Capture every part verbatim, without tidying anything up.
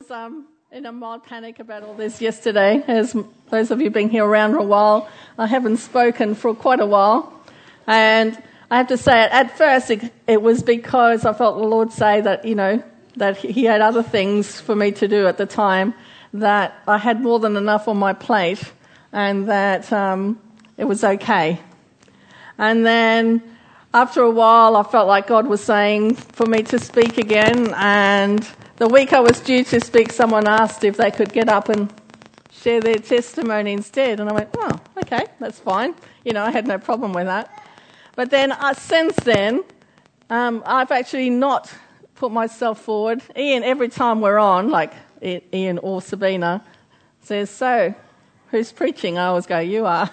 Um, in a mild panic about all this yesterday, as those of you been here around for a while. I haven't spoken for quite a while, and I have to say, at first it, it was because I felt the Lord say that, you know, that He had other things for me to do at the time, that I had more than enough on my plate, and that um, it was okay. And then after a while, I felt like God was saying for me to speak again, and the week I was due to speak, someone asked if they could get up and share their testimony instead. And I went, oh, okay, that's fine. You know, I had no problem with that. But then uh, since then, um, I've actually not put myself forward. Ian, every time we're on, like Ian or Sabina, says, so, who's preaching? I always go, you are.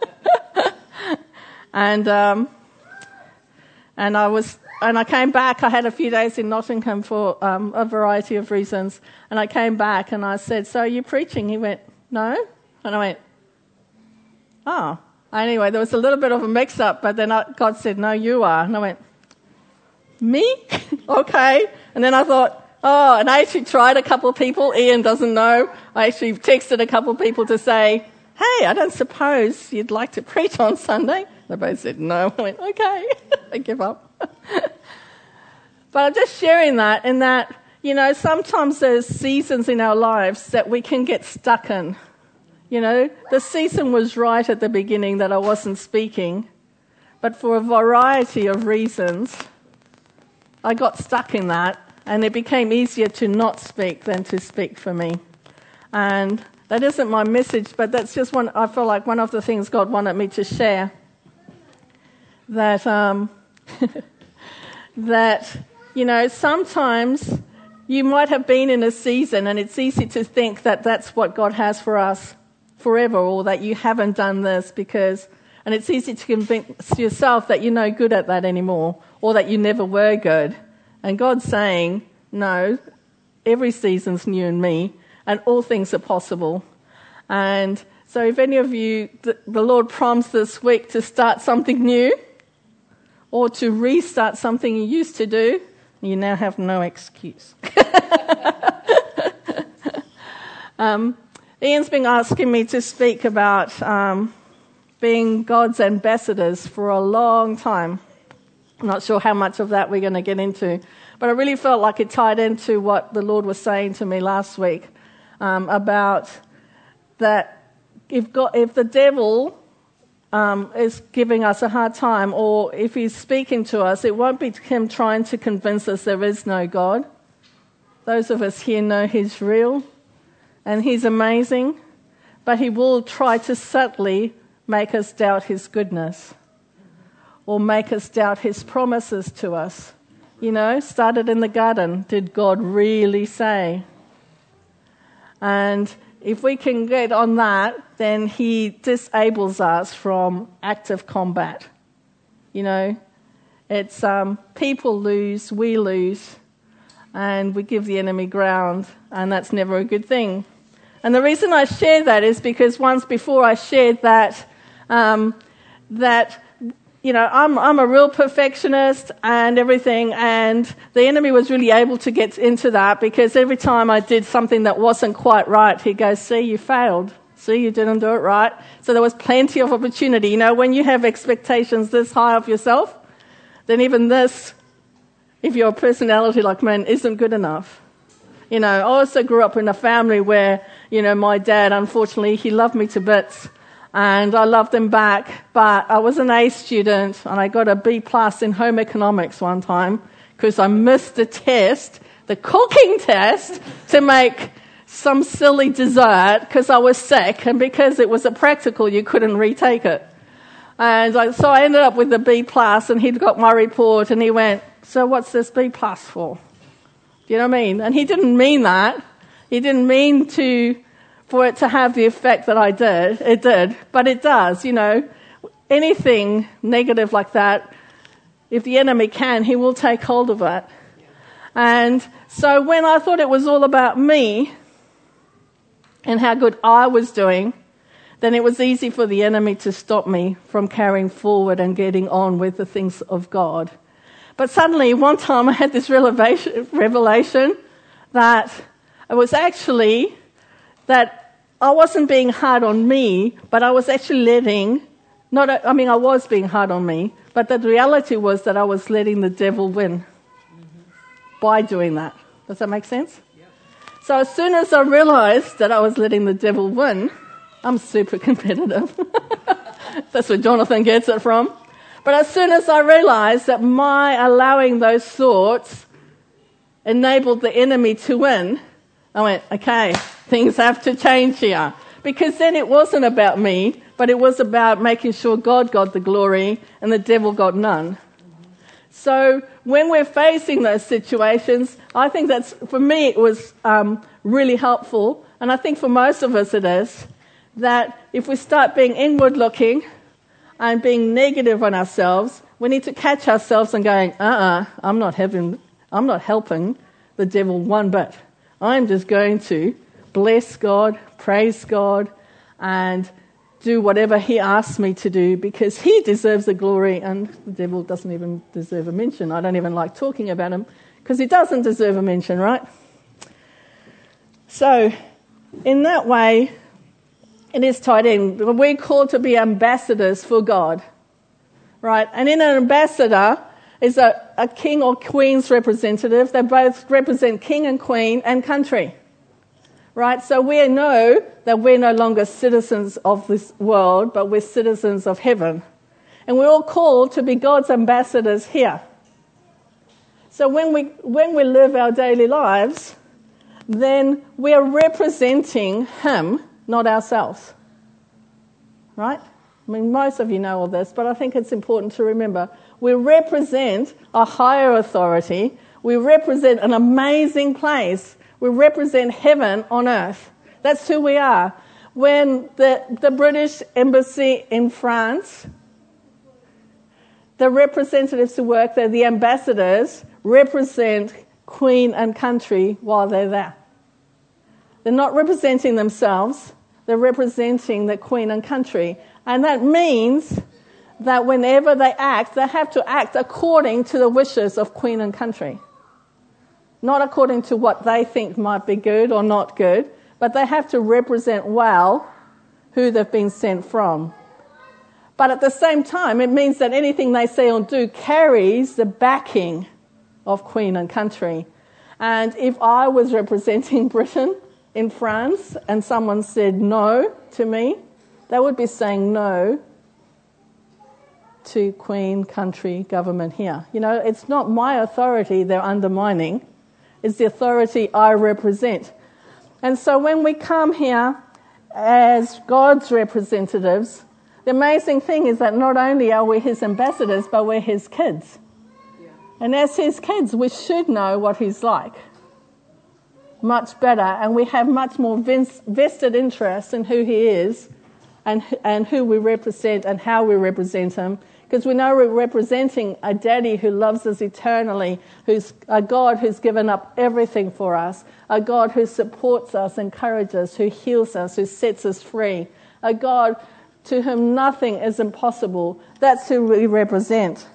and um, and I was... And I came back, I had a few days in Nottingham for um, a variety of reasons. And I came back and I said, so are you preaching? He went, no. And I went, oh. Anyway, there was a little bit of a mix-up, but then I, God said, no, you are. And I went, me? Okay. And then I thought, oh, and I actually tried a couple of people. Ian doesn't know. I actually texted a couple of people to say, hey, I don't suppose you'd like to preach on Sunday? They both said no. I went, okay. I give up. But I'm just sharing that in that, you know, sometimes there's seasons in our lives that we can get stuck in. You know, the season was right at the beginning that I wasn't speaking, but for a variety of reasons, I got stuck in that, and it became easier to not speak than to speak for me. And that isn't my message, but that's just one, I feel like one of the things God wanted me to share. That, um, that, you know, sometimes you might have been in a season and it's easy to think that that's what God has for us forever, or that you haven't done this because, and it's easy to convince yourself that you're no good at that anymore, or that you never were good. And God's saying, no, every season's new in me, and all things are possible. And so if any of you, the, the Lord prompts this week to start something new, or to restart something you used to do, you now have no excuse. um, Ian's been asking me to speak about um, being God's ambassadors for a long time. I'm not sure how much of that we're going to get into, but I really felt like it tied into what the Lord was saying to me last week um, about that if God, if the devil Um, is giving us a hard time, or if he's speaking to us, it won't be him trying to convince us there is no God. Those of us here know he's real and he's amazing, but he will try to subtly make us doubt his goodness or make us doubt his promises to us. You know, started in the garden. Did God really say? And if we can get on that, then he disables us from active combat. You know, it's um, people lose, we lose, and we give the enemy ground, and that's never a good thing. And the reason I share that is because once before I shared that, um, that you know, I'm I'm a real perfectionist and everything, and the enemy was really able to get into that because every time I did something that wasn't quite right, he goes, see, you failed. See, you didn't do it right. So there was plenty of opportunity. You know, when you have expectations this high of yourself, then even this, if you're a personality like mine, isn't good enough. You know, I also grew up in a family where, you know, my dad, unfortunately, he loved me to bits. And I loved him back, but I was an A student and I got a B plus in home economics one time because I missed the test, the cooking test, to make some silly dessert because I was sick, and because it was a practical, you couldn't retake it. And I, so I ended up with a B plus, and he'd got my report and he went, so what's this B plus for? Do you know what I mean? And he didn't mean that. He didn't mean to... for it to have the effect that I did, it did, but it does, you know. Anything negative like that, if the enemy can, he will take hold of it. And so when I thought it was all about me and how good I was doing, then it was easy for the enemy to stop me from carrying forward and getting on with the things of God. But suddenly, one time I had this revelation, revelation that It was actually that I wasn't being hard on me, but I was actually letting, not, I mean, I was being hard on me, but the reality was that I was letting the devil win mm-hmm. by doing that. Does that make sense? Yeah. So as soon as I realized that I was letting the devil win, I'm super competitive. That's where Jonathan gets it from. But as soon as I realized that my allowing those thoughts enabled the enemy to win, I went, okay, things have to change here. Because then it wasn't about me, but it was about making sure God got the glory and the devil got none. So when we're facing those situations, I think that's, for me, it was um, really helpful. And I think for most of us it is, that if we start being inward looking and being negative on ourselves, we need to catch ourselves and going, uh-uh, I'm not having, I'm not helping the devil one bit. I'm just going to bless God, praise God, and do whatever he asks me to do because he deserves the glory and the devil doesn't even deserve a mention. I don't even like talking about him because he doesn't deserve a mention, right? So, in that way, it is tied in. We're called to be ambassadors for God, right? And in an ambassador is a, a king or queen's representative. They both represent king and queen and country, right? So we know that we're no longer citizens of this world, but we're citizens of heaven. And we're all called to be God's ambassadors here. So when we when we live our daily lives, then we are representing him, not ourselves. Right? I mean, most of you know all this, but I think it's important to remember. We represent a higher authority. We represent an amazing place. We represent heaven on earth. That's who we are. When the, the British Embassy in France, the representatives who work there, the ambassadors, represent Queen and country while they're there. They're not representing themselves. They're representing the Queen and country. And that means that whenever they act, they have to act according to the wishes of Queen and country. Not according to what they think might be good or not good, but they have to represent well who they've been sent from. But at the same time, it means that anything they say or do carries the backing of Queen and country. And if I was representing Britain in France and someone said no to me, they would be saying no to Queen, country, government here. You know, it's not my authority they're undermining. It's the authority I represent. And so when we come here as God's representatives, the amazing thing is that not only are we his ambassadors, but we're his kids. Yeah. And as his kids, we should know what he's like much better, and we have much more vested interest in who he is and, and who we represent and how we represent him. Because we know we're representing a daddy who loves us eternally, who's a God who's given up everything for us, a God who supports us, encourages us, who heals us, who sets us free, a God to whom nothing is impossible. That's who we represent.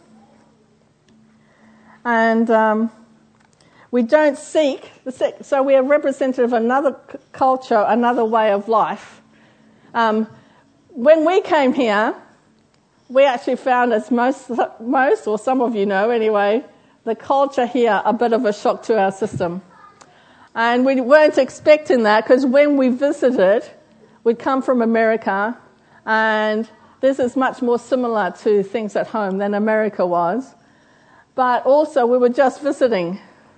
And um, we don't seek, so we are representative of another culture, another way of life. Um, when we came here, we actually found, as most, most, or some of you know anyway, the culture here a bit of a shock to our system. And we weren't expecting that because when we visited, we'd come from America, and this is much more similar to things at home than America was. But also we were just visiting.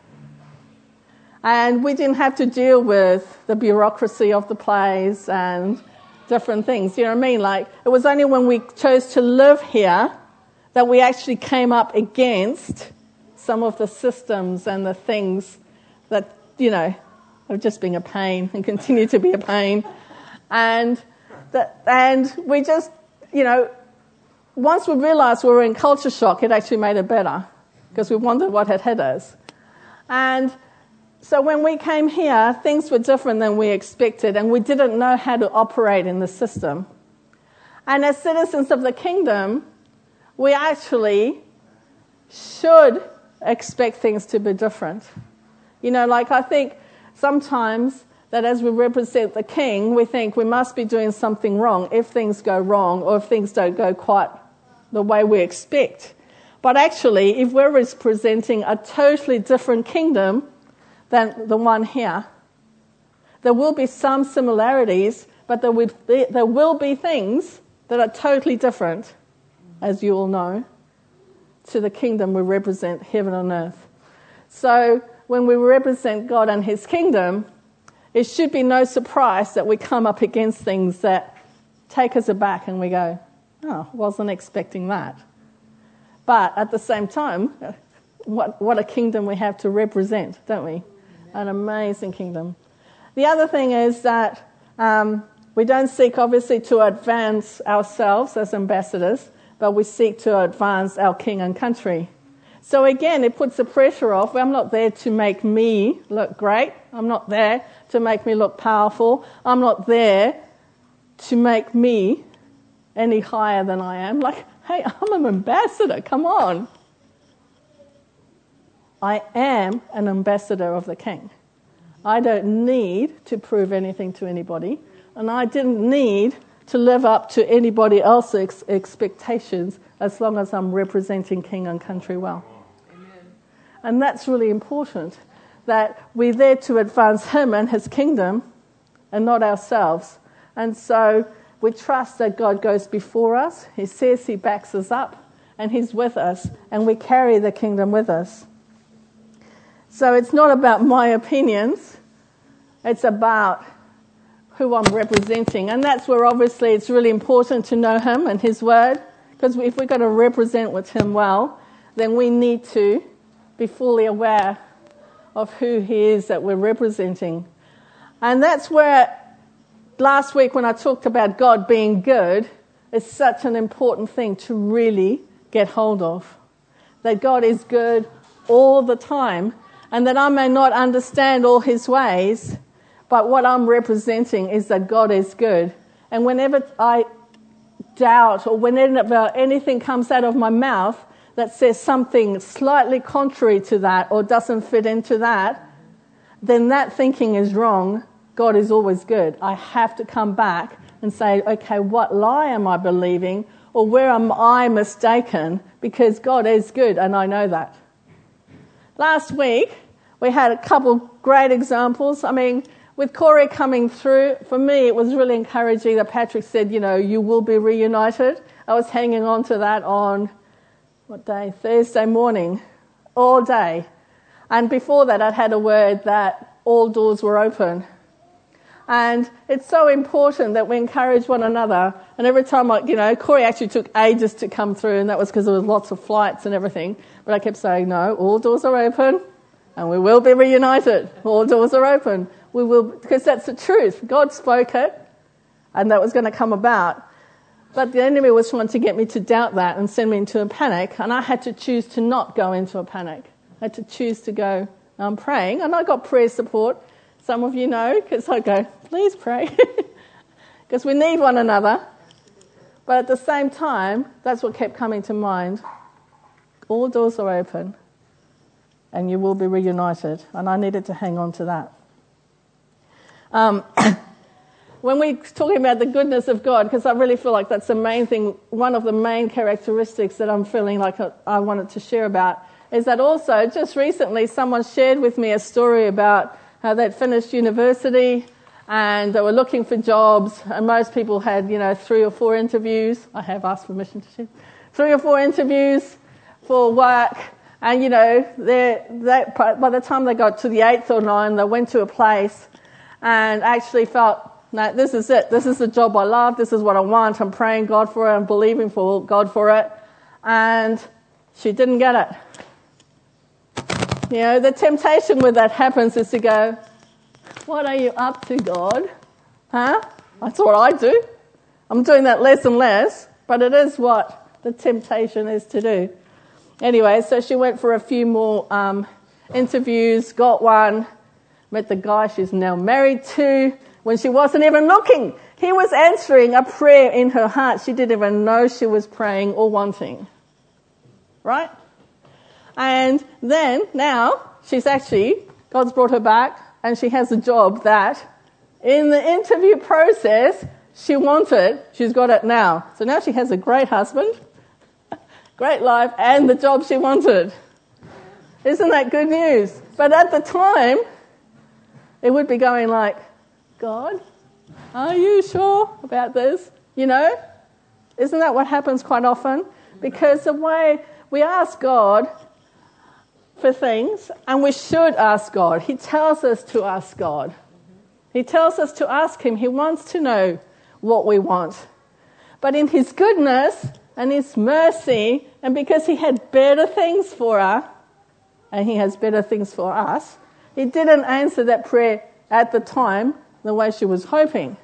And we didn't have to deal with the bureaucracy of the place and different things, you know what I mean? Like, it was only when we chose to live here that we actually came up against some of the systems and the things that, you know, have just been a pain and continue to be a pain. And that, and we just, you know, once we realized we were in culture shock, it actually made it better because we wondered what had hit us. And so when we came here, things were different than we expected, and we didn't know how to operate in the system. And as citizens of the kingdom, we actually should expect things to be different. You know, like I think sometimes that as we represent the King, we think we must be doing something wrong if things go wrong or if things don't go quite the way we expect. But actually, if we're representing a totally different kingdom than the one here, there will be some similarities, but there will be, there will be things that are totally different, as you all know, to the kingdom we represent, heaven and earth. So when we represent God and his kingdom, it should be no surprise that we come up against things that take us aback and we go, oh, wasn't expecting that. But at the same time, what, what a kingdom we have to represent, don't we? An amazing kingdom. The other thing is that um, we don't seek, obviously, to advance ourselves as ambassadors, but we seek to advance our king and country. So again, it puts the pressure off. I'm not there to make me look great. I'm not there to make me look powerful. I'm not there to make me any higher than I am. Like, hey, I'm an ambassador. Come on. I am an ambassador of the King. I don't need to prove anything to anybody, and I didn't need to live up to anybody else's expectations as long as I'm representing king and country well. Amen. And that's really important, that we're there to advance him and his kingdom and not ourselves. And so we trust that God goes before us. He says he backs us up and he's with us, and we carry the kingdom with us. So it's not about my opinions, it's about who I'm representing. And that's where obviously it's really important to know him and his word, because if we're going to represent with him well, then we need to be fully aware of who he is that we're representing. And that's where last week when I talked about God being good, it's such an important thing to really get hold of. That God is good all the time, and that I may not understand all his ways, but what I'm representing is that God is good. And whenever I doubt or whenever anything comes out of my mouth that says something slightly contrary to that or doesn't fit into that, then that thinking is wrong. God is always good. I have to come back and say, okay, what lie am I believing, or where am I mistaken? Because God is good, and I know that. Last week, we had a couple great examples. I mean, with Corey coming through, for me, it was really encouraging that Patrick said, you know, you will be reunited. I was hanging on to that on, what day? Thursday morning, all day. And before that, I'd had a word that all doors were open. And it's so important that we encourage one another. And every time, I, you know, Corey actually took ages to come through, and that was because there was lots of flights and everything. But I kept saying, no, all doors are open, and we will be reunited. All doors are open. We will, because that's the truth. God spoke it, and that was going to come about. But the enemy was trying to get me to doubt that and send me into a panic, and I had to choose to not go into a panic. I had to choose to go, I'm praying, and I got prayer support. Some of you know, because I go, please pray, because we need one another. But at the same time, that's what kept coming to mind. All doors are open, and you will be reunited. And I needed to hang on to that. Um, when we're talking about the goodness of God, because I really feel like that's the main thing, one of the main characteristics that I'm feeling like I wanted to share about, is that also just recently someone shared with me a story about how they'd finished university and they were looking for jobs, and most people had, you know, three or four interviews. I have asked permission to share. Three or four interviews for work, and, you know, they, they, by the time they got to the eighth or ninth, they went to a place and actually felt, no, this is it. This is the job I love. This is what I want. I'm praying God for it. I'm believing for God for it. And she didn't get it. You know, the temptation when that happens is to go, what are you up to, God? Huh? That's what I do. I'm doing that less and less, but it is what the temptation is to do. Anyway, so she went for a few more um, interviews, got one, met the guy she's now married to when she wasn't even looking. He was answering a prayer in her heart. She didn't even know she was praying or wanting. Right? And then, now, she's actually, God's brought her back. and she has a job that in the interview process she wanted. She's got it now. So now she has a great husband, great life, and the job she wanted. Isn't that good news? But at the time, it would be going like, God, are you sure about this? You know? Isn't that what happens quite often? Because the way we ask God for things, and we should ask God. He tells us to ask God. He tells us to ask him. He wants to know what we want. But in his goodness and his mercy, and because he had better things for her, and he has better things for us, he didn't answer that prayer at the time the way she was hoping.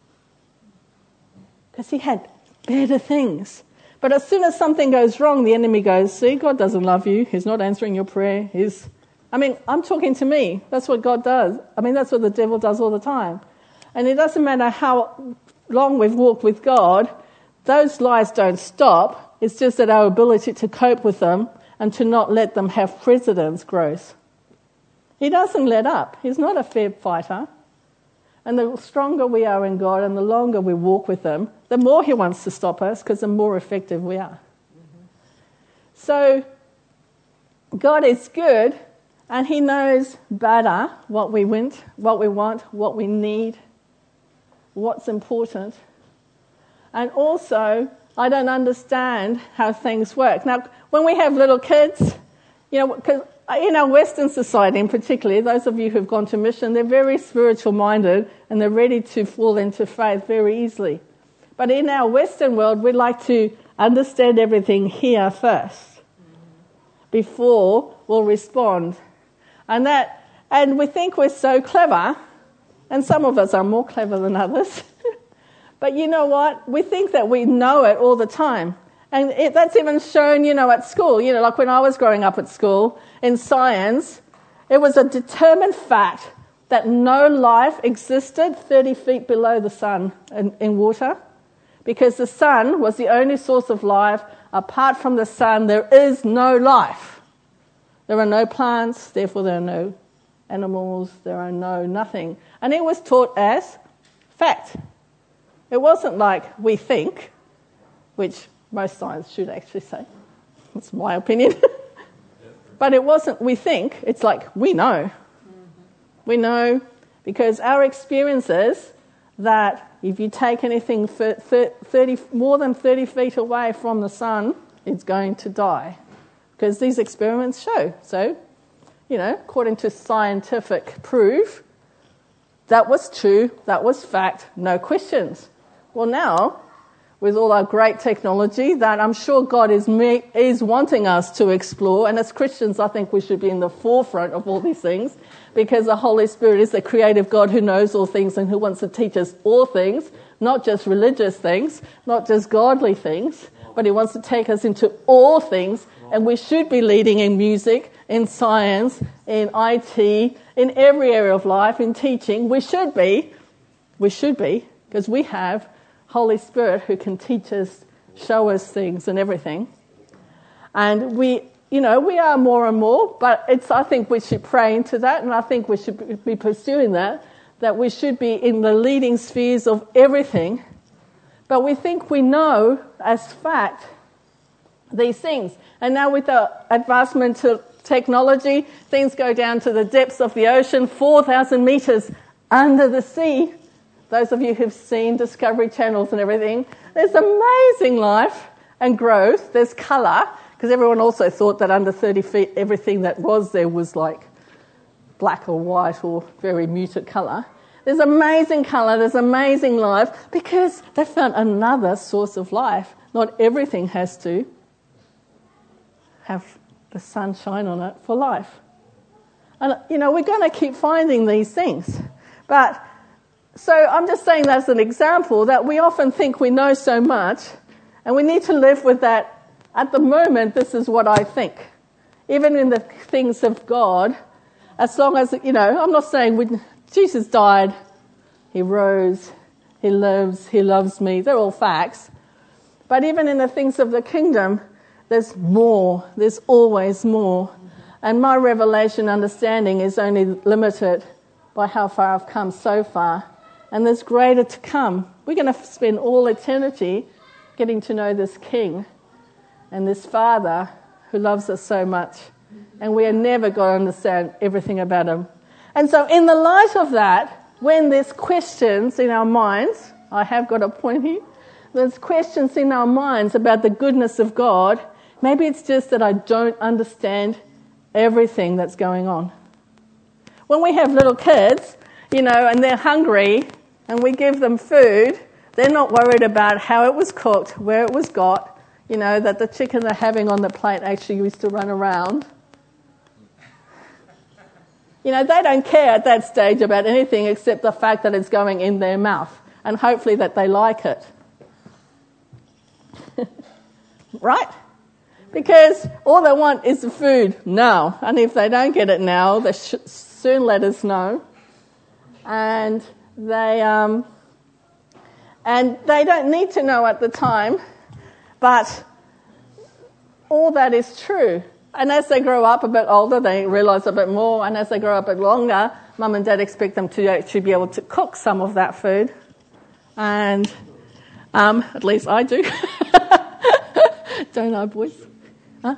Because he had better things. But as soon as something goes wrong, the enemy goes, see, God doesn't love you. He's not answering your prayer. He's, I mean, I'm talking to me. That's what God does. I mean, that's what the devil does all the time. And it doesn't matter how long we've walked with God, those lies don't stop. It's just that our ability to cope with them and to not let them have precedence grows. He doesn't let up. He's not a fair fighter. And the stronger we are in God and the longer we walk with him, the more he wants to stop us because the more effective we are. Mm-hmm. So God is good and he knows better what we want, what we want, what we need, what's important. And also, I don't understand how things work. Now, when we have little kids, you know, because in our Western society in particular, those of you who've gone to mission, they're very spiritual minded and they're ready to fall into faith very easily. But in our Western world, we like to understand everything here first before we'll respond. And that, and we think we're so clever, and some of us are more clever than others. But you know what? We think that we know it all the time. And it, that's even shown, you know, at school. You know, like when I was growing up at school, in science, it was a determined fact that no life existed thirty feet below the sun in, in water. Because the sun was the only source of life. Apart from the sun, there is no life. There are no plants, therefore there are no animals, there are no nothing. And it was taught as fact. It wasn't like we think, which most science should actually say. That's my opinion. But it wasn't we think, it's like we know. Mm-hmm. We know because our experience is that if you take anything thirty, more than thirty feet away from the sun, it's going to die. Because these experiments show. So, you know, according to scientific proof, that was true, that was fact, no questions. Well, now, with all our great technology that I'm sure God is me, is wanting us to explore, and as Christians, I think we should be in the forefront of all these things, because the Holy Spirit is the creative God who knows all things and who wants to teach us all things, not just religious things, not just godly things, but he wants to take us into all things, and we should be leading in music, in science, in I T, in every area of life, in teaching. We should be, we should be, because we have Holy Spirit who can teach us, show us things and everything. And we, you know, we are more and more, but it's, I think we should pray into that, and I think we should be pursuing that, that we should be in the leading spheres of everything. But we think we know as fact these things. And now with the advancement to technology, things go down to the depths of the ocean, four thousand metres under the sea. Those of you who've seen Discovery Channels and everything, there's amazing life and growth. There's colour, because everyone also thought that under thirty feet, everything that was there was like black or white or very muted colour. There's amazing colour, there's amazing life, because they found another source of life. Not everything has to have the sun shine on it for life. And, you know, we're going to keep finding these things. But so I'm just saying that as an example that we often think we know so much, and we need to live with that. At the moment, this is what I think. Even in the things of God, as long as, you know, I'm not saying we, Jesus died, he rose, he lives, he loves me. They're all facts. But even in the things of the kingdom, there's more. There's always more. And my revelation understanding is only limited by how far I've come so far. And there's greater to come. We're going to spend all eternity getting to know this King and this Father who loves us so much. And we are never going to understand everything about him. And so in the light of that, when there's questions in our minds, I have got a point here, there's questions in our minds about the goodness of God, maybe it's just that I don't understand everything that's going on. When we have little kids, you know, and they're hungry and we give them food, they're not worried about how it was cooked, where it was got, you know, that the chicken they're having on the plate actually used to run around. You know, they don't care at that stage about anything except the fact that it's going in their mouth and hopefully that they like it. Right? Because all they want is the food now. And if they don't get it now, they should soon let us know. And they um, and they don't need to know at the time, but all that is true. And as they grow up a bit older, they realise a bit more. And as they grow up a bit longer, Mum and Dad expect them to actually be able to cook some of that food. And um, at least I do. Don't I, boys? Huh?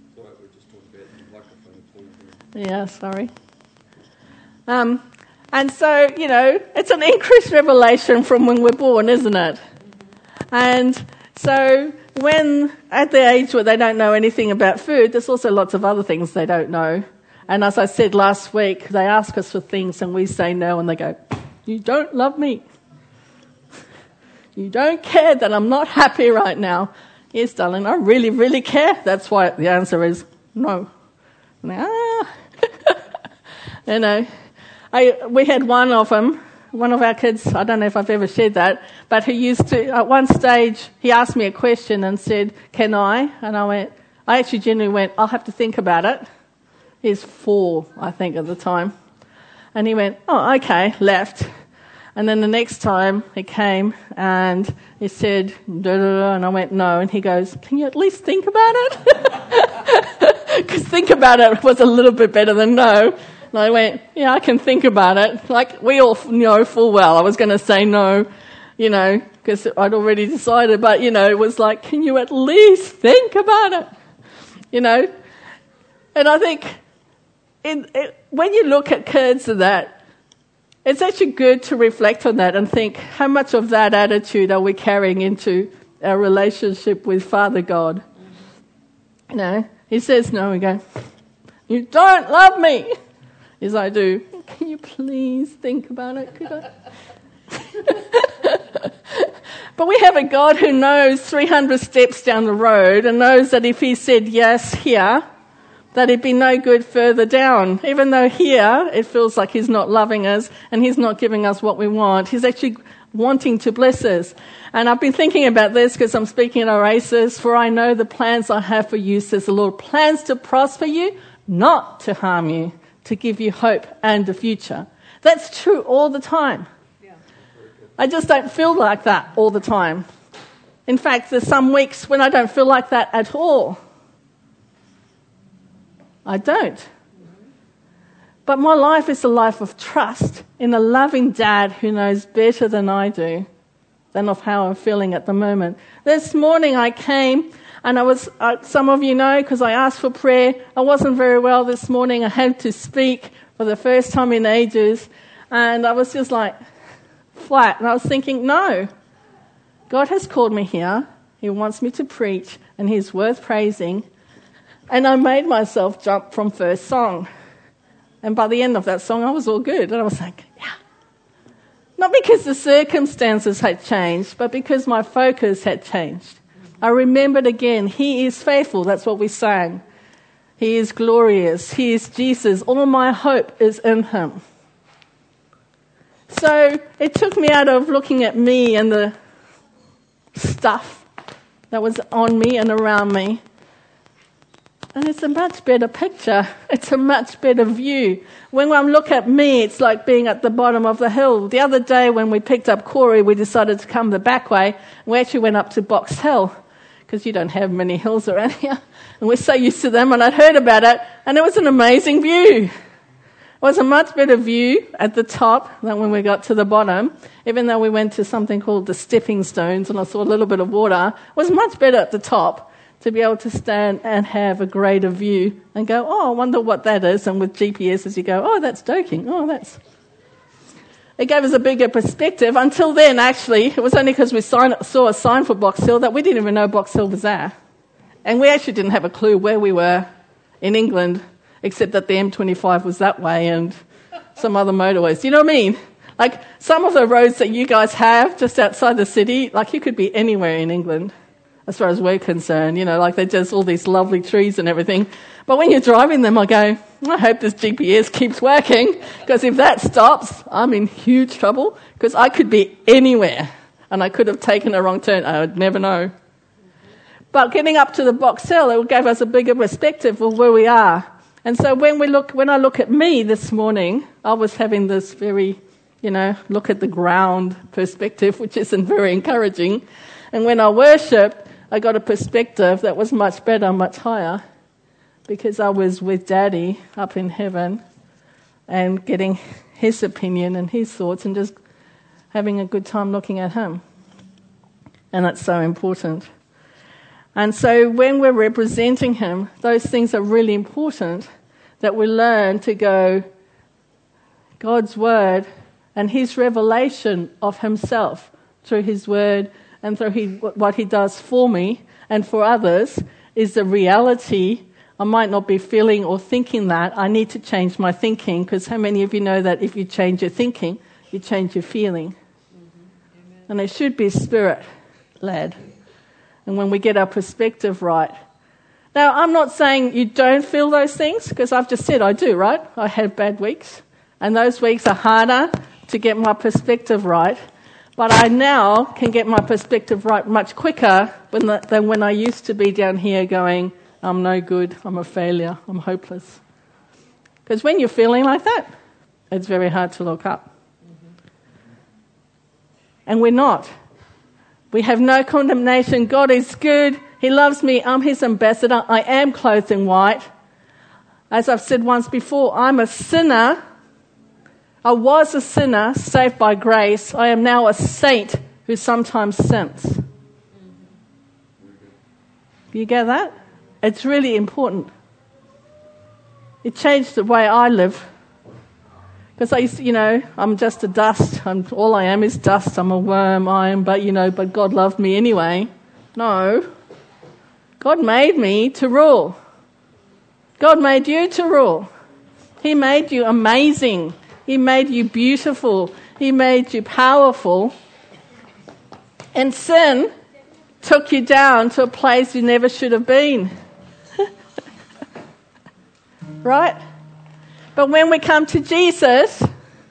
Yeah, sorry. Um, and so, you know, it's an increased revelation from when we're born, isn't it? And so when at the age where they don't know anything about food, there's also lots of other things they don't know. And as I said last week, they ask us for things and we say no and they go, you don't love me. You don't care that I'm not happy right now. Yes, darling, I really, really care. That's why the answer is no. Ah. You know, I, we had one of them, one of our kids, I don't know if I've ever shared that, but he used to, at one stage, he asked me a question and said, can I? And I went, I actually genuinely went, I'll have to think about it. He's four, I think, at the time. And he went, oh, okay, left. And then the next time he came and he said, da, da, da, and I went, no. And he goes, can you at least think about it? Because think about it was a little bit better than no. And I went, yeah, I can think about it. Like, we all know full well I was going to say no, you know, because I'd already decided. But, you know, it was like, can you at least think about it? You know? And I think in, it, when you look at kids and that, it's actually good to reflect on that and think, how much of that attitude are we carrying into our relationship with Father God? You know, he says no, we go, you don't love me. Yes, I do. Can you please think about it? Could I? But we have a God who knows three hundred steps down the road and knows that if he said yes here, that it'd be no good further down. Even though here it feels like he's not loving us and he's not giving us what we want, he's actually wanting to bless us. And I've been thinking about this because I'm speaking at Oasis. For I know the plans I have for you, says the Lord, plans to prosper you, not to harm you, to give you hope and a future. That's true all the time. Yeah. I just don't feel like that all the time. In fact, there's some weeks when I don't feel like that at all. I don't. But my life is a life of trust in a loving dad who knows better than I do, than of how I'm feeling at the moment. This morning I came and I was, uh, some of you know, because I asked for prayer, I wasn't very well this morning. I had to speak for the first time in ages. And I was just like flat. And I was thinking, no, God has called me here. He wants me to preach and he's worth praising. And I made myself jump from first song. And by the end of that song, I was all good. And I was like, yeah. Not because the circumstances had changed, but because my focus had changed. I remembered again, he is faithful. That's what we sang. He is glorious. He is Jesus. All my hope is in him. So it took me out of looking at me and the stuff that was on me and around me. And it's a much better picture. It's a much better view. When I look at me, it's like being at the bottom of the hill. The other day when we picked up Corey, we decided to come the back way. We actually went up to Box Hill, because you don't have many hills around here. And we're so used to them, and I'd heard about it, and it was an amazing view. was a much better view at the top than when we got to the bottom. Even though we went to something called the Stepping Stones and I saw a little bit of water, it was much better at the top to be able to stand and have a greater view and go, oh, I wonder what that is. And with G P S, as you go, oh, that's Dorking. Oh, that's... It gave us a bigger perspective. Until then, actually, it was only because we saw a sign for Box Hill that we didn't even know Box Hill was there. And we actually didn't have a clue where we were in England, except that the M twenty-five was that way and some other motorways. You know what I mean? Like, some of the roads that you guys have just outside the city, like, you could be anywhere in England, as far as we're concerned. You know, like, they're just all these lovely trees and everything. But when you're driving them, I go, I hope this G P S keeps working, because if that stops, I'm in huge trouble, because I could be anywhere, and I could have taken a wrong turn. I would never know. But getting up to the Box Hill, it gave us a bigger perspective of where we are. And so when we look, when I look at me this morning, I was having this very, you know, look at the ground perspective, which isn't very encouraging. And when I worshipped, I got a perspective that was much better, much higher, because I was with Daddy up in heaven and getting his opinion and his thoughts and just having a good time looking at him. And that's so important. And so when we're representing him, those things are really important, that we learn to go, God's word and his revelation of himself through his word and through he, what he does for me and for others is the reality. I might not be feeling or thinking that. I need to change my thinking, because how many of you know that if you change your thinking, you change your feeling? Mm-hmm. And it should be spirit-led. And when we get our perspective right. Now, I'm not saying you don't feel those things, because I've just said I do, right? I had bad weeks. And those weeks are harder to get my perspective right. But I now can get my perspective right much quicker than, the, than when I used to be down here going, I'm no good, I'm a failure, I'm hopeless. Because when you're feeling like that, it's very hard to look up. Mm-hmm. And we're not. We have no condemnation. God is good. He loves me. I'm his ambassador. I am clothed in white. As I've said once before, I'm a sinner. I was a sinner, saved by grace. I am now a saint who sometimes sins. Mm-hmm. You get that? It's really important. It changed the way I live. Because I used to, you know, I'm just a dust. I'm, all I am is dust. I'm a worm. I am, but, you know, but God loved me anyway. No. God made me to rule. God made you to rule. He made you amazing. He made you beautiful. He made you powerful. And sin took you down to a place you never should have been. Right? But when we come to Jesus,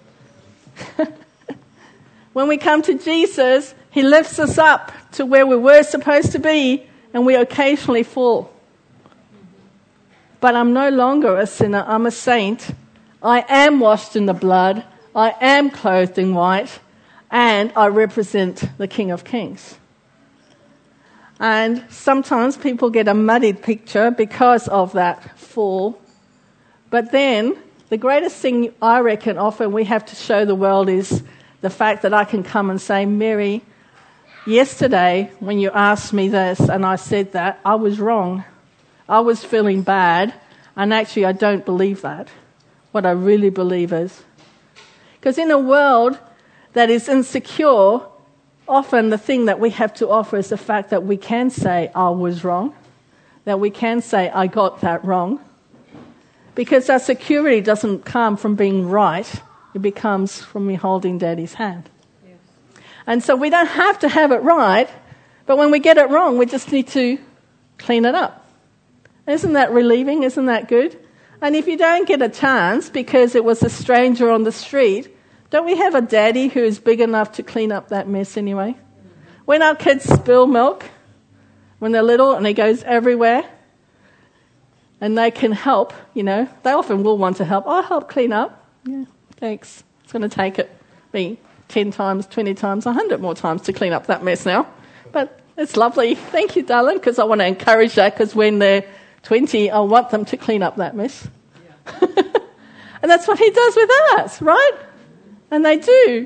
when we come to Jesus, he lifts us up to where we were supposed to be, and we occasionally fall. But I'm no longer a sinner, I'm a saint. I am washed in the blood, I am clothed in white, and I represent the King of Kings. And sometimes people get a muddied picture because of that fall. But then, the greatest thing I reckon often we have to show the world is the fact that I can come and say, Mary, yesterday when you asked me this and I said that, I was wrong. I was feeling bad, and actually I don't believe that. What I really believe is. Because in a world that is insecure, often the thing that we have to offer is the fact that we can say, I was wrong. That we can say, I got that wrong. Because our security doesn't come from being right. It becomes from me holding Daddy's hand. Yes. And so we don't have to have it right, but when we get it wrong, we just need to clean it up. Isn't that relieving? Isn't that good? And if you don't get a chance because it was a stranger on the street, don't we have a daddy who is big enough to clean up that mess anyway? When our kids spill milk, when they're little and it goes everywhere, and they can help, you know, they often will want to help. I'll help clean up. Yeah, thanks. It's going to take it me ten times, twenty times, one hundred more times to clean up that mess now. But it's lovely. Thank you, darling, because I want to encourage that, because when they're twenty, I want them to clean up that mess. Yeah. And that's what he does with us, right? And they do.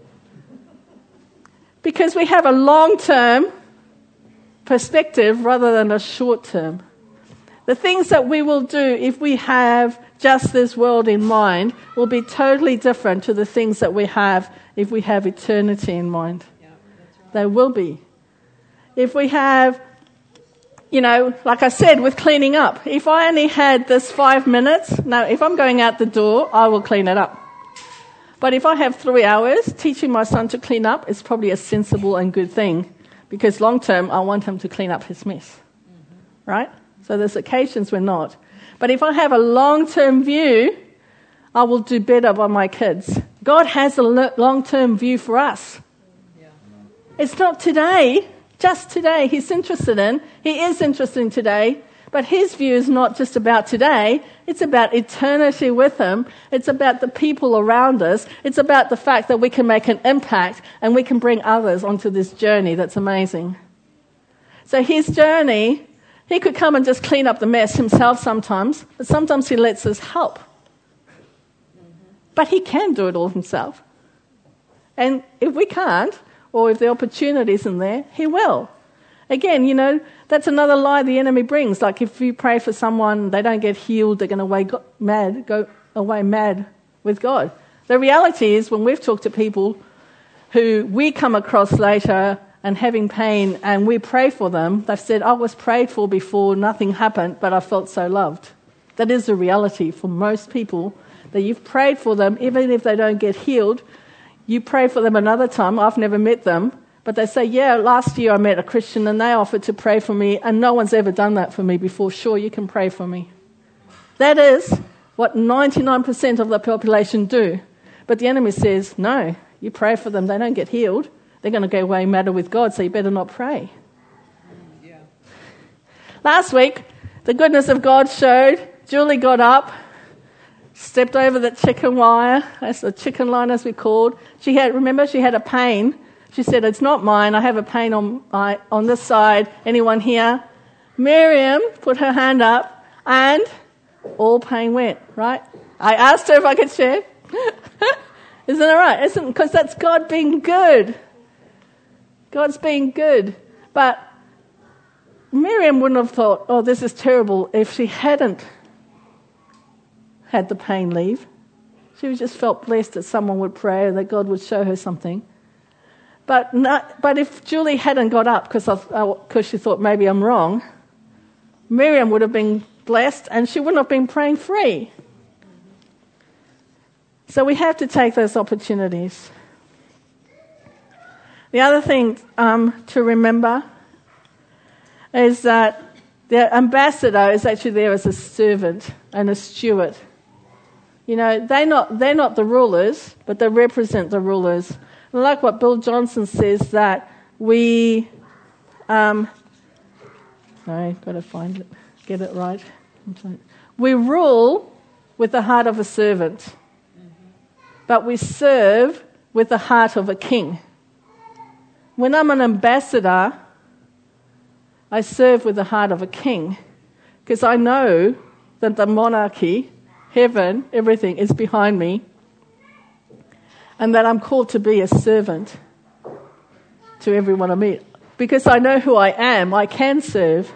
Because we have a long-term perspective rather than a short-term. The things that we will do if we have just this world in mind will be totally different to the things that we have if we have eternity in mind. Yeah, that's right. They will be. If we have, you know, like I said, with cleaning up, if I only had this five minutes, no, if I'm going out the door, I will clean it up. But if I have three hours, teaching my son to clean up is probably a sensible and good thing, because long term, I want him to clean up his mess. Mm-hmm. Right? So there's occasions we're not. But if I have a long-term view, I will do better by my kids. God has a long-term view for us. Yeah. It's not today, just today. He's interested in. He is interested in today. But his view is not just about today. It's about eternity with him. It's about the people around us. It's about the fact that we can make an impact and we can bring others onto this journey that's amazing. So his journey, he could come and just clean up the mess himself sometimes, but sometimes he lets us help. But he can do it all himself. And if we can't, or if the opportunity isn't there, he will. Again, you know, that's another lie the enemy brings. Like if you pray for someone, they don't get healed, they're going to away go- mad, go away mad with God. The reality is when we've talked to people who we come across later and having pain and we pray for them, they've said, I was prayed for before, nothing happened, but I felt so loved. That is the reality for most people, that you've prayed for them, even if they don't get healed, you pray for them another time. I've never met them. But they say, yeah, last year I met a Christian and they offered to pray for me and no one's ever done that for me before. Sure, you can pray for me. That is what ninety-nine percent of the population do. But the enemy says, no, you pray for them, they don't get healed. They're going to go away mad with God, so you better not pray. Yeah. Last week, the goodness of God showed. Julie got up, stepped over the chicken wire, that's the chicken line as we called. She had, remember, she had a pain. She said, it's not mine. I have a pain on my, on this side. Anyone here? Miriam put her hand up and all pain went, right? I asked her if I could share. Isn't it right? Isn't, because that's God being good. God's being good. But Miriam wouldn't have thought, oh, this is terrible if she hadn't had the pain leave. She just felt blessed that someone would pray, that God would show her something. But not, but if Julie hadn't got up because because she thought maybe I'm wrong, Miriam would have been blessed and she wouldn't have been praying free. So we have to take those opportunities. The other thing um, to remember is that the ambassador is actually there as a servant and a steward. You know, they're not they're not the rulers, but they represent the rulers. I like what Bill Johnson says, that we, um, sorry, got to find it, get it right. We rule with the heart of a servant, mm-hmm. but we serve with the heart of a king. When I'm an ambassador, I serve with the heart of a king, because I know that the monarchy, heaven, everything is behind me. And that I'm called to be a servant to everyone I meet. Because I know who I am, I can serve.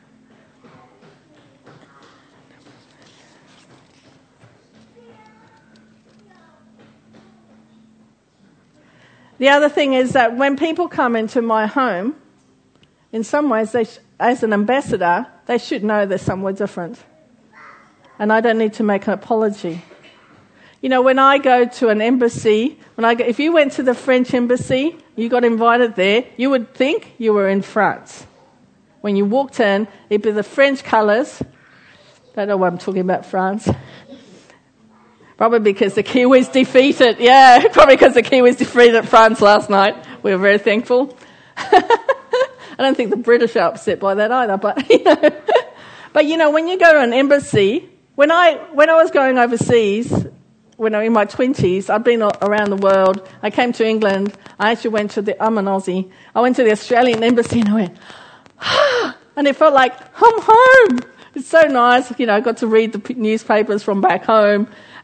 The other thing is that when people come into my home, in some ways, they sh- as an ambassador, they should know they're somewhere different. And I don't need to make an apology. You know, when I go to an embassy, when I go, if you went to the French embassy, you got invited there, you would think you were in France. When you walked in, it'd be the French colours. Don't know why I'm talking about France. Probably because the Kiwis defeated, yeah, probably because the Kiwis defeated France last night. We were very thankful. I don't think the British are upset by that either, but, you know. But, you know, when you go to an embassy, when I when I was going overseas, when I was in my twenties, I'd been around the world. I came to England. I actually went to the, I'm an Aussie. I went to the Australian embassy and I went, ah, and it felt like, I'm home. It's so nice. You know, I got to read the newspapers from back home.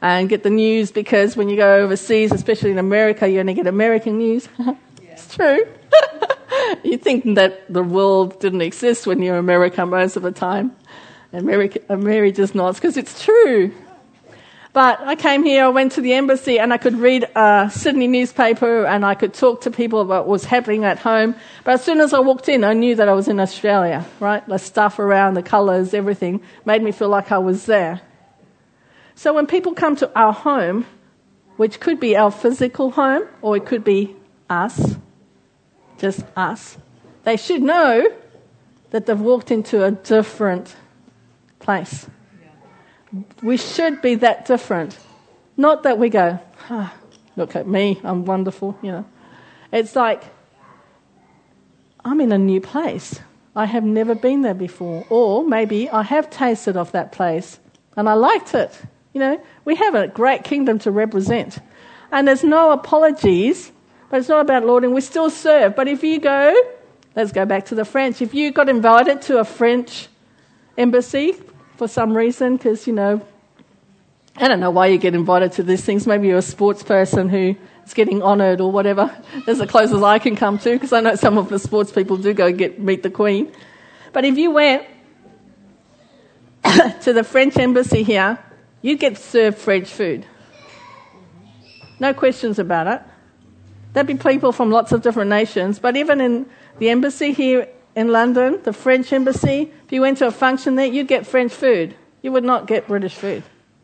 and get the news, because when you go overseas, especially in America, you only get American news. Yeah. It's true. You think that the world didn't exist when you're in America most of the time. And Mary, Mary just nods because it's true. But I came here, I went to the embassy, and I could read a Sydney newspaper and I could talk to people about what was happening at home. But as soon as I walked in, I knew that I was in Australia, right? The stuff around, the colours, everything made me feel like I was there. So when people come to our home, which could be our physical home or it could be us, just us, they should know that they've walked into a different place. We should be that different. Not that we go, ah, look at me, I'm wonderful, you know. It's like, I'm in a new place. I have never been there before. Or maybe I have tasted of that place and I liked it. You know, we have a great kingdom to represent. And there's no apologies, but it's not about lauding. We still serve. But if you go, let's go back to the French. If you got invited to a French embassy for some reason, because, you know, I don't know why you get invited to these things. Maybe you're a sports person who is getting honoured or whatever. That's the closest I can come to, because I know some of the sports people do go get meet the Queen. But if you went to the French embassy here, you'd get served French food. No questions about it. There'd be people from lots of different nations, but even in the embassy here in London, the French embassy, if you went to a function there, you'd get French food. You would not get British food.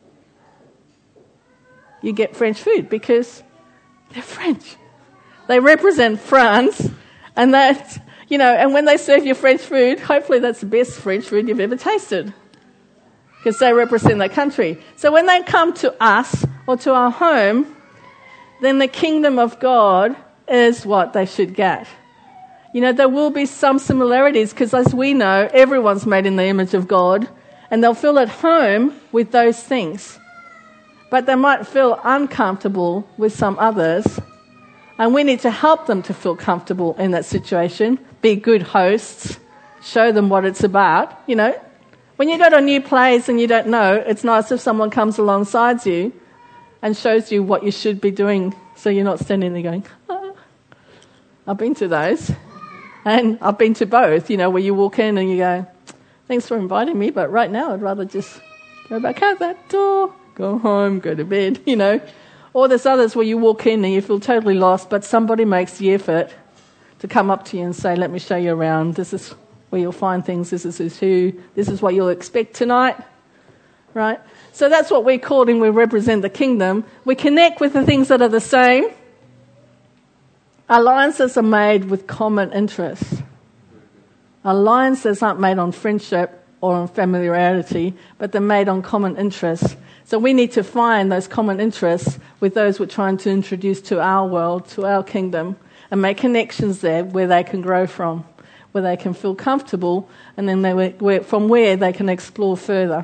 You get French food because they're French. They represent France, and that's, you know, and when they serve you French food, hopefully that's the best French food you've ever tasted, because they represent that country. So when they come to us or to our home, then the kingdom of God is what they should get. You know, there will be some similarities, because as we know, everyone's made in the image of God, and they'll feel at home with those things. But they might feel uncomfortable with some others, and we need to help them to feel comfortable in that situation, be good hosts, show them what it's about. You know, when you go to a new place and you don't know, it's nice if someone comes alongside you and shows you what you should be doing, so you're not standing there going, oh. I've been to those. And I've been to both, you know, where you walk in and you go, thanks for inviting me, but right now I'd rather just go back out that door, go home, go to bed, you know. Or there's others where you walk in and you feel totally lost, but somebody makes the effort to come up to you and say, let me show you around. This is where you'll find things. This is who. This is what you'll expect tonight, right? So that's what we're called, and we represent the kingdom. We connect with the things that are the same. Alliances are made with common interests. Alliances aren't made on friendship or on familiarity, but they're made on common interests. So we need to find those common interests with those we're trying to introduce to our world, to our kingdom, and make connections there where they can grow from, where they can feel comfortable, and then they, where, from where they can explore further.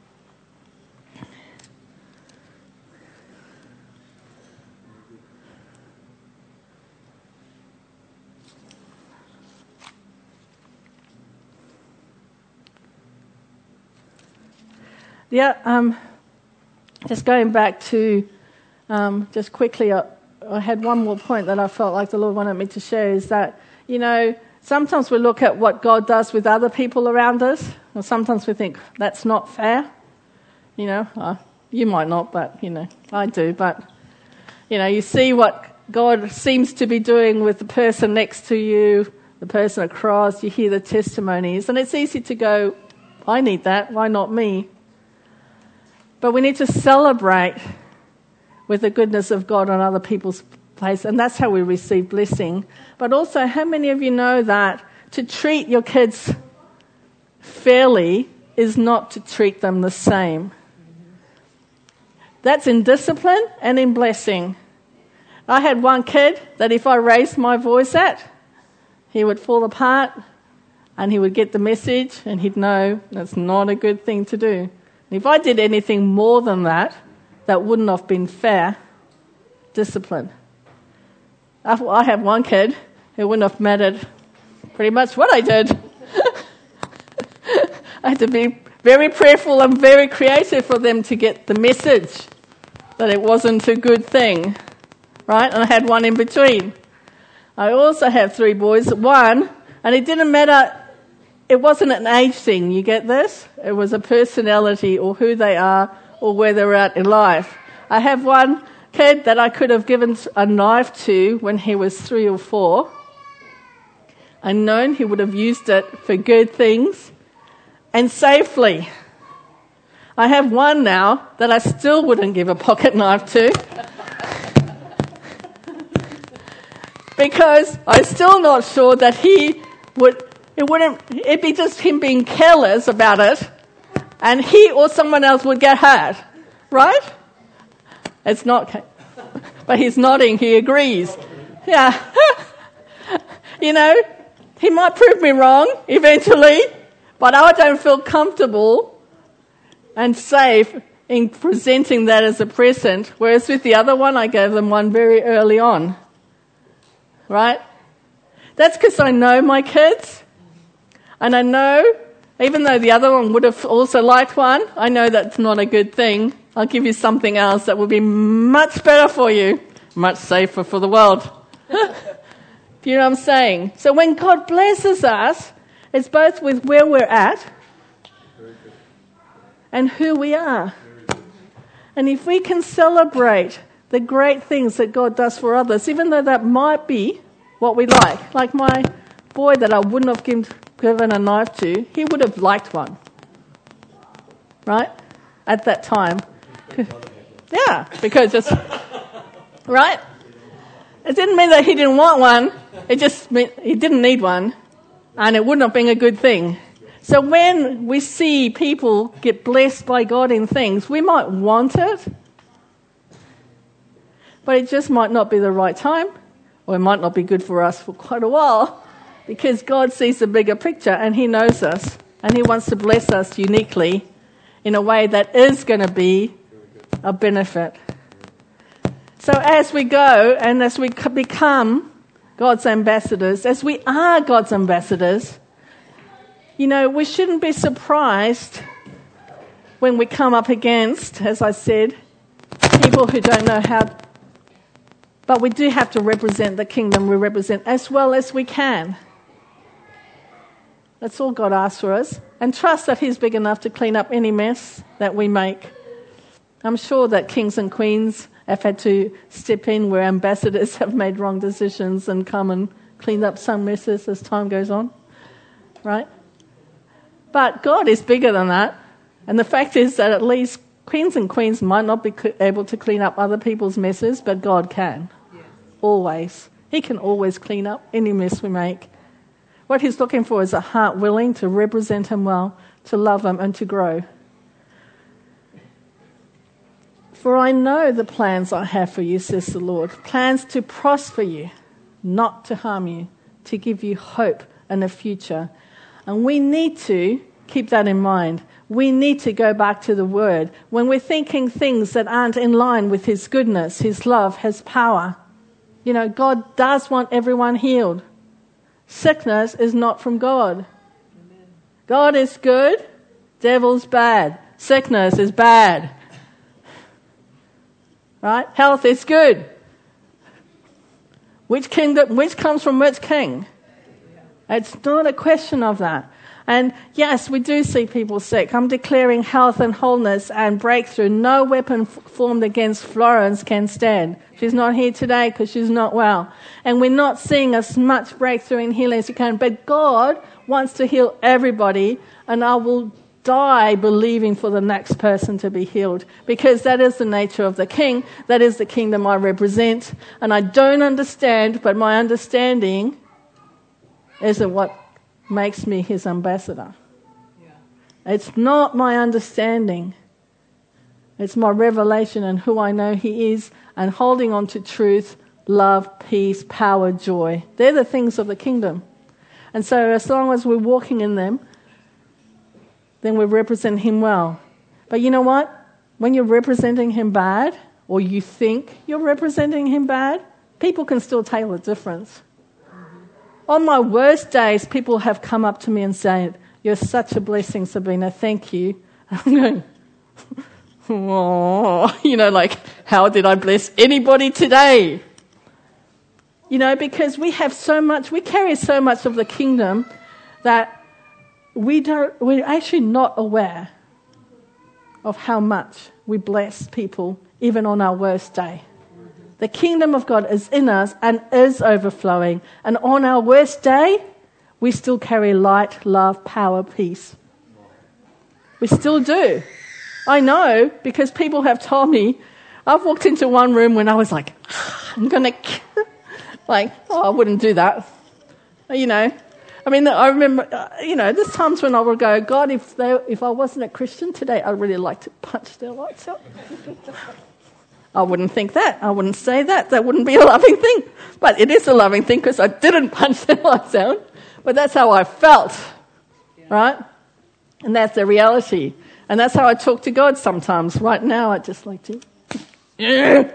Yeah, um, just going back to, um, just quickly, I, I had one more point that I felt like the Lord wanted me to share, is that, you know, sometimes we look at what God does with other people around us, and sometimes we think, that's not fair. You know, uh, you might not, but, you know, I do. But, you know, you see what God seems to be doing with the person next to you, the person across, you hear the testimonies, and it's easy to go, I need that, why not me? But we need to celebrate with the goodness of God on other people's place, and that's how we receive blessing. But also, how many of you know that to treat your kids fairly is not to treat them the same? That's in discipline and in blessing. I had one kid that if I raised my voice at, he would fall apart, and he would get the message, and he'd know that's not a good thing to do. If I did anything more than that, that wouldn't have been fair discipline. I have one kid who wouldn't have mattered pretty much what I did. I had to be very prayerful and very creative for them to get the message that it wasn't a good thing, right? And I had one in between. I also have three boys. One, and it didn't matter, it wasn't an age thing, you get this? It was a personality or who they are or where they're at in life. I have one kid that I could have given a knife to when he was three or four. I known he would have used it for good things and safely. I have one now that I still wouldn't give a pocket knife to because I'm still not sure that he would, it wouldn't, it'd be just him being careless about it and he or someone else would get hurt, right? It's not, but he's nodding, he agrees. Yeah. You know, he might prove me wrong eventually, but I don't feel comfortable and safe in presenting that as a present, whereas with the other one, I gave them one very early on. Right? That's because I know my kids, and I know, even though the other one would have also liked one, I know that's not a good thing. I'll give you something else that will be much better for you, much safer for the world. Do you know what I'm saying? So when God blesses us, it's both with where we're at and who we are. And if we can celebrate the great things that God does for others, even though that might be what we like. Like my boy that I wouldn't have given, given a knife to, he would have liked one. Right? At that time. Yeah, because just... Right? It didn't mean that he didn't want one. It just meant he didn't need one. And it wouldn't have been a good thing. So when we see people get blessed by God in things, we might want it, but it just might not be the right time, or it might not be good for us for quite a while, because God sees the bigger picture and he knows us, and he wants to bless us uniquely in a way that is going to be a benefit. So as we go and as we become God's ambassadors, as we are God's ambassadors, you know, we shouldn't be surprised when we come up against, as I said, people who don't know how, but we do have to represent the kingdom we represent as well as we can. That's all God asks for us. And trust that he's big enough to clean up any mess that we make. I'm sure that kings and queens have had to step in where ambassadors have made wrong decisions and come and clean up some messes as time goes on. Right? But God is bigger than that. And the fact is that at least kings and queens might not be able to clean up other people's messes, but God can. Yes. Always. He can always clean up any mess we make. What he's looking for is a heart willing to represent him well, to love him and to grow. For I know the plans I have for you, says the Lord. Plans to prosper you, not to harm you, to give you hope and a future. And we need to keep that in mind. We need to go back to the Word. When we're thinking things that aren't in line with his goodness, his love, his power. You know, God does want everyone healed. Sickness is not from God. Amen. God is good, devil's bad. Sickness is bad. Right? Health is good. Which kingdom, which comes from which king? It's not a question of that. And yes, we do see people sick. I'm declaring health and wholeness and breakthrough. No weapon f- formed against Florence can stand. She's not here today because she's not well. And we're not seeing as much breakthrough in healing as you can. But God wants to heal everybody, and I will die believing for the next person to be healed, because that is the nature of the King. That is the kingdom I represent. And I don't understand, but my understanding isn't what makes me his ambassador. Yeah. It's not my understanding. It's my revelation and who I know he is, and holding on to truth, love, peace, power, joy. They're the things of the kingdom. And so as long as we're walking in them, then we represent him well. But you know what? When you're representing him bad, or you think you're representing him bad, people can still tell the difference. On my worst days, people have come up to me and said, "You're such a blessing, Sabina, thank you." I'm going, oh, you know, like, how did I bless anybody today? You know, because we have so much, we carry so much of the kingdom that we don't, we're actually not aware of how much we bless people even on our worst day. The kingdom of God is in us and is overflowing. And on our worst day, we still carry light, love, power, peace. We still do. I know because people have told me. I've walked into one room when I was like, I'm going to, like, oh, I wouldn't do that. You know, I mean, I remember, uh, you know, there's times when I would go, God, if they, if I wasn't a Christian today, I'd really like to punch their lights out. I wouldn't think that. I wouldn't say that. That wouldn't be a loving thing. But it is a loving thing because I didn't punch their lights out. But that's how I felt, right? And that's the reality. And that's how I talk to God sometimes. Right now, I just like to, yeah.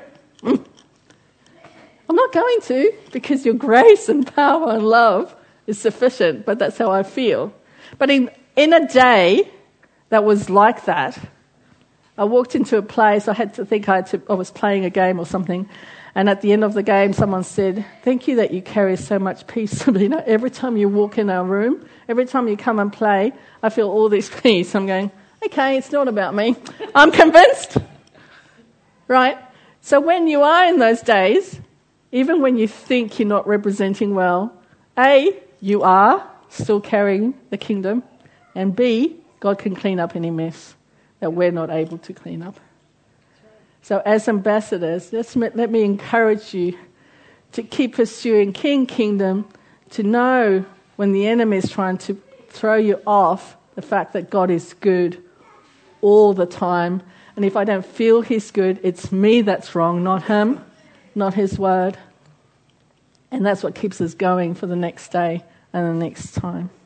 I'm not going to because your grace and power and love is sufficient, but that's how I feel. But in, in a day that was like that, I walked into a place, I had to think I, had to, I was playing a game or something, and at the end of the game someone said, thank you that you carry so much peace, Sabina. Every time you walk in our room, every time you come and play, I feel all this peace. I'm going, okay, it's not about me. I'm convinced. Right? So when you are in those days, even when you think you're not representing well, A, you are still carrying the kingdom, and B, God can clean up any mess that we're not able to clean up. So as ambassadors, let's, let me encourage you to keep pursuing King Kingdom, to know when the enemy is trying to throw you off the fact that God is good all the time. And if I don't feel he's good, it's me that's wrong, not him, not his word. And that's what keeps us going for the next day and the next time.